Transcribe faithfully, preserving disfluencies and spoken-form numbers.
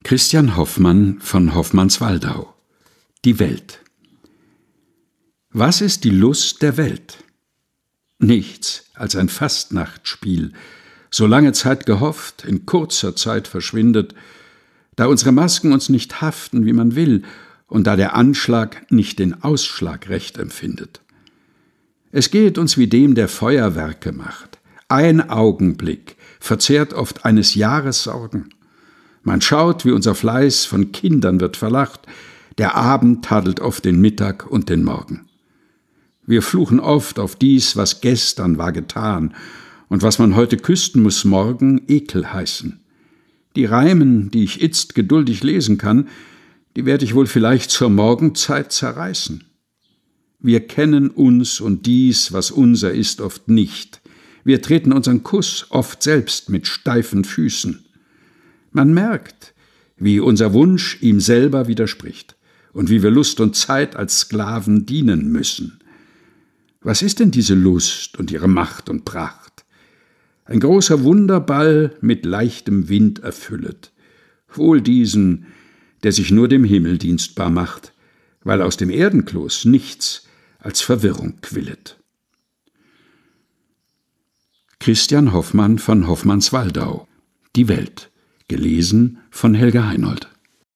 Christian Hoffmann von Hoffmannswaldau. Die Welt. Was ist die Lust der Welt? Nichts als ein Fastnachtspiel, so lange Zeit gehofft, in kurzer Zeit verschwindet, da unsere Masken uns nicht haften, wie man will, und da der Anschlag nicht den Ausschlag recht empfindet. Es geht uns wie dem, der Feuerwerke macht. Ein Augenblick verzehrt oft eines Jahres Sorgen. Man schaut, wie unser Fleiß von Kindern wird verlacht, der Abend tadelt oft den Mittag und den Morgen. Wir fluchen oft auf dies, was gestern war getan, und was man heute küsten, muss morgen Ekel heißen. Die Reimen, die ich itzt geduldig lesen kann, die werd ich wohl vielleicht zur Morgenzeit zerreißen. Wir kennen uns und dies, was unser ist, oft nicht. Wir treten unseren Kuss oft selbst mit steifen Füßen. Man merkt, wie unser Wunsch ihm selber widerspricht und wie wir Lust und Zeit als Sklaven dienen müssen. Was ist denn diese Lust und ihre Macht und Pracht? Ein großer Wunderball mit leichtem Wind erfüllet. Wohl diesen, der sich nur dem Himmel dienstbar macht, weil aus dem Erdenkloß nichts als Verwirrung quillet. Christian Hoffmann von Hoffmannswaldau. Die Welt. Gelesen von Helga Heinold.